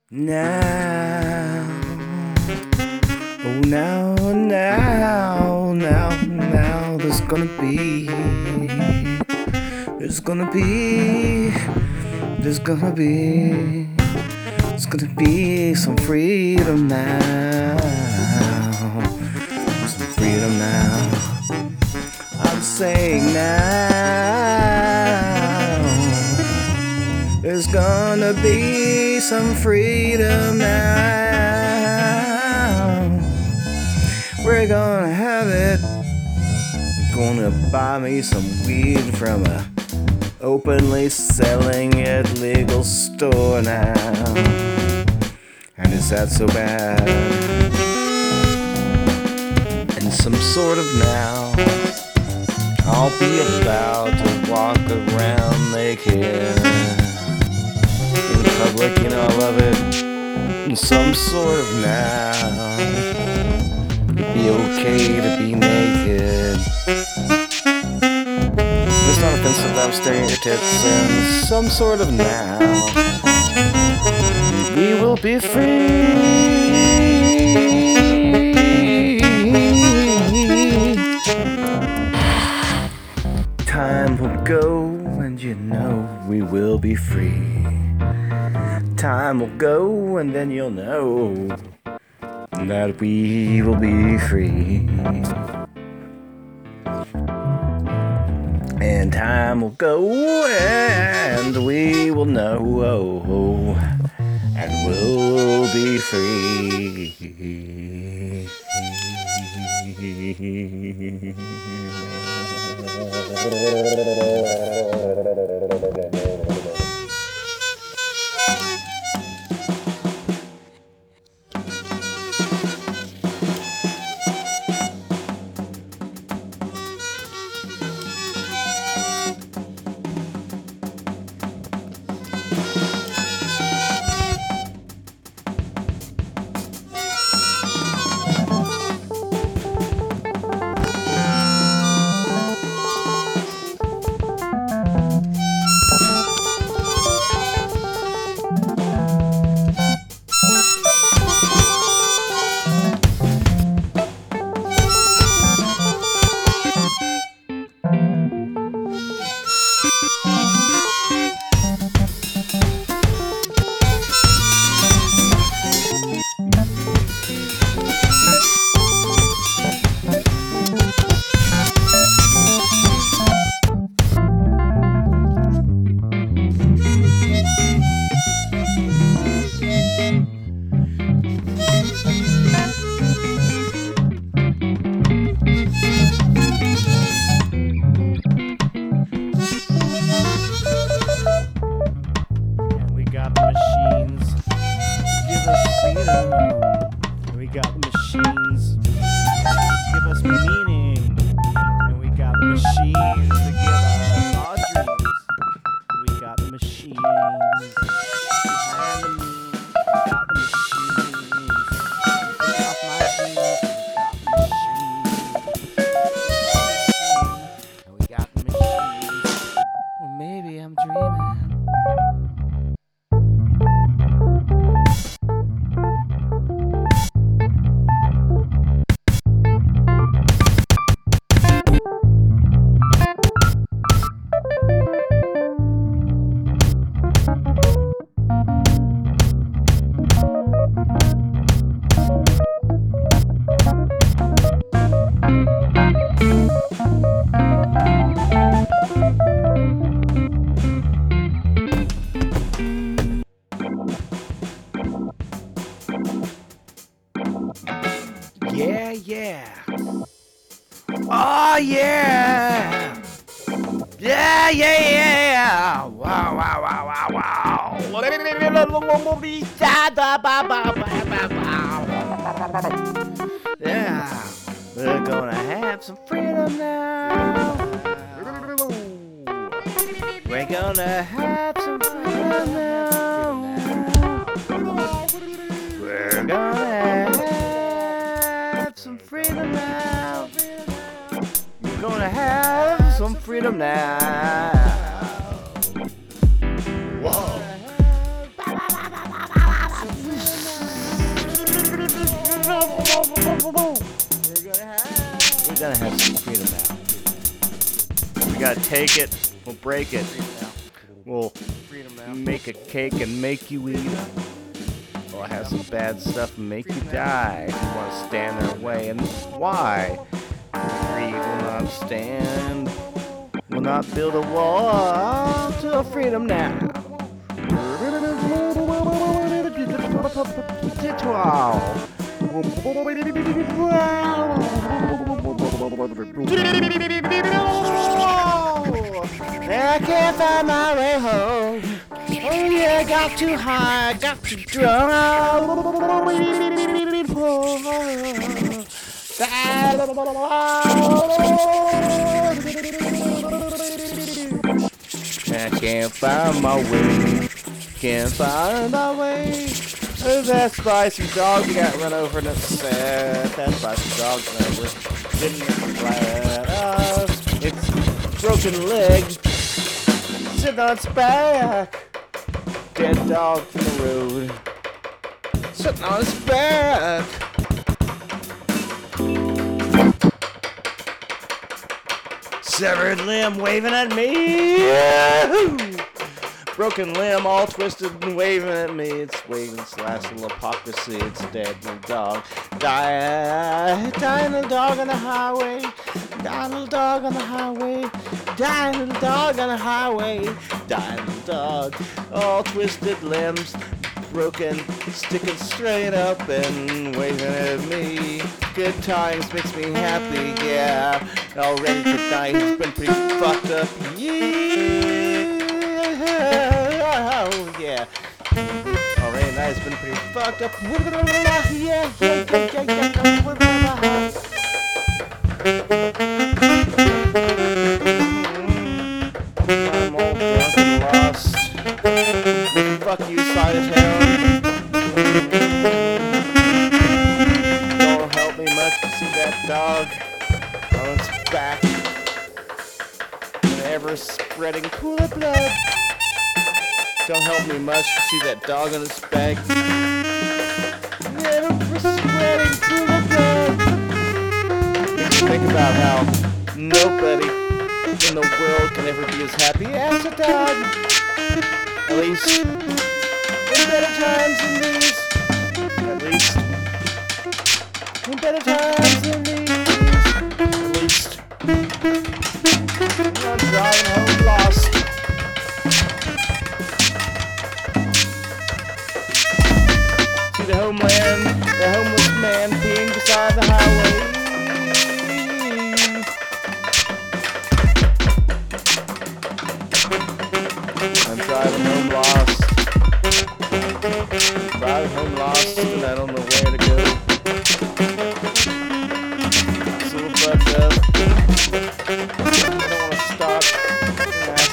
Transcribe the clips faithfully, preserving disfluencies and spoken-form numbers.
Now, oh now, now, now, now, there's gonna be, there's gonna be, there's gonna be, there's gonna be some freedom now, some freedom now. I'm saying now, there's gonna be some freedom now. We're gonna have it. Gonna buy me some weed from a openly selling it legal store now. And is that so bad? And some sort of now, I'll be allowed to walk around naked in public, you know I love it. And some sort of now, it'd be okay to be naked. It's not offensive that I'm staring at your tits. And some sort of now, we will be free. Time will go and you know we will be free. Time will go and then you'll know that we will be free. And time will go and we will know and we'll be free. We got machines to give us meaning, and we got machines to give us our dreams. We got machines and the means. We got the machines. Take off my jeans. We got the machines. And we got the machines. Or maybe I'm dreaming. Yeah, yeah. Oh, yeah. Yeah, yeah, yeah. Wow, wow, wow, wow, wow. Yeah, we're gonna have some freedom now. We're gonna have some freedom now. We're gonna have some freedom now. We're gonna have some freedom now. Whoa. gonna have, we're gonna have some freedom now. We gotta take it, we'll break it, we'll make a cake and make you eat it. We'll have some bad stuff and make you die if you want to stand in our way. And why? Greed will not stand, will not build a wall to our freedom now. I can't find my way home. Oh yeah, got too high, got too drunk. I can't find my way, can't find my way. That's by some dog you got run over and it's sad. That's by some dog run over. Didn't flat us. It's broken leg, sitting on its back. Dead dog from the road, sitting on its back. Severed limb waving at me. Yahoo! Broken limb all twisted and waving at me. It's waving its last little hypocrisy. It's dead little dog. Die, dying little dog on the highway. Dying little dog on the highway. Dying little dog on the highway. Dying little dog. All twisted limbs. Broken, sticking straight up and waving at me. Good times makes me happy, yeah. Already tonight has been pretty fucked up, yeah. Oh, yeah. Already tonight has been pretty fucked up, yeah, yeah, yeah, yeah, yeah. I'm all drunk and lost. Fuck you, side of town. Don't help me much to see that dog on its back. An ever-spreading pool of blood. Don't help me much to see that dog on its back. An ever-spreading pool of blood. Makes me think about how nobody in the world can ever be as happy as a dog. At least, in better times than these. At least, in better times than these. At least, I'm driving home lost. See the homeland, the homeless man peeing beside the highway. I'm driving home lost. Driving home lost and I don't know where to go. It's a little fucked up. I don't want to stop and ask.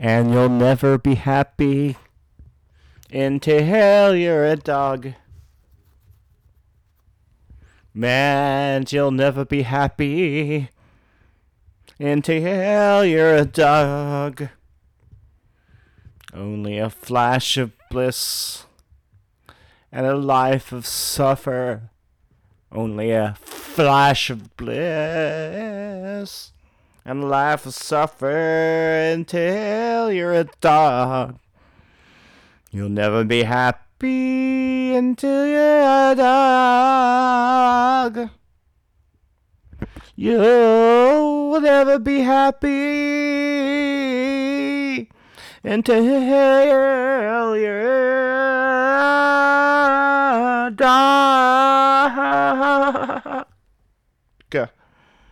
And you'll never be happy until you're a dog. Man, you'll never be happy until you're a dog. Only a flash of bliss and a life of suffer. Only a flash of bliss and a life of suffer until you're a dog. You'll never be happy until you're a dog. You'll never be happy until you're a dog.